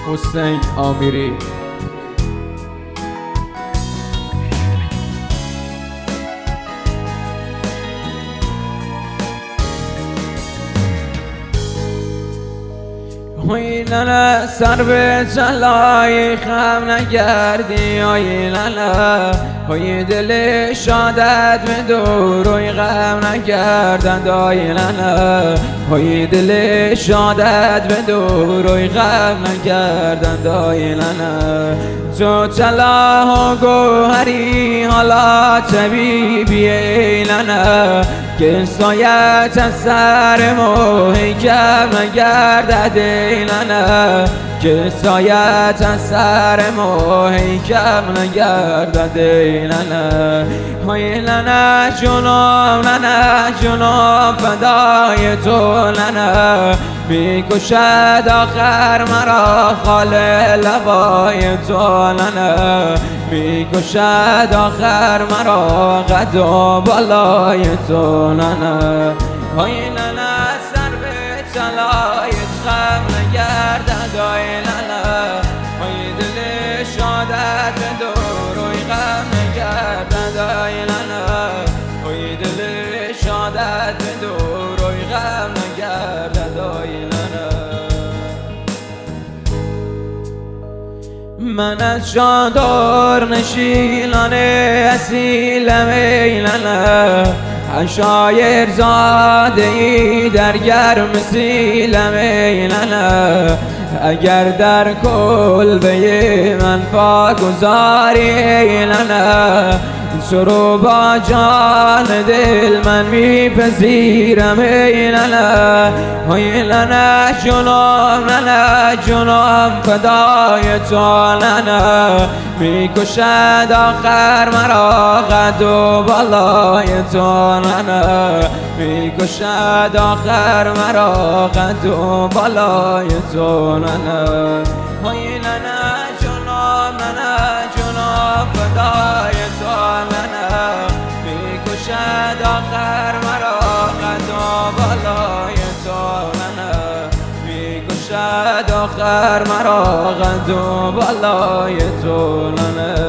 حسین آمیری. وای لالا سر به جلای خم نگردی، وای لالا وای دل شادت به دوروی غم نگردند، وای لالا وای دل شادت به دوروی غم نگردند، وای لالا تو طلا و گوهری حالا طبیبی ای لالا که سایت از سر موهی کم نگردد ای لالا که سایت از سر موهی کم نگردد ای لالا. های لالا جنوب لالا جنوب فدای تو لالا میکشد آخر مرا خال لبای تو لالا میکشد آخر مرا قد و بالای تو لالا. های لالا سر به طلایت خم نگردد ای لالا های دل شادت به دوروی غم نگردد ای لالا های دل شادت به دوروی غم نگردد ای لالا. من از شادر نشینان اصیلم ای لالا شایر زاده ای در گرم سیلم ای لالا اگر در کلبه من پا گذاری ای لالا سرو با جان دل من میپذیرم ای لالا. ای لالا جنوب لالا جنوب فدای تو لالا میکشد آخر مرا قد و بالای تو لالا میکشد آخر مرا قد و بالای تو لالا. ای لالا جنوب لالا جنوب فدای تو لالا میکشد آخر مرا قد و بالای تو لالا میکشد آخر مرا قد و بالای تو لالا.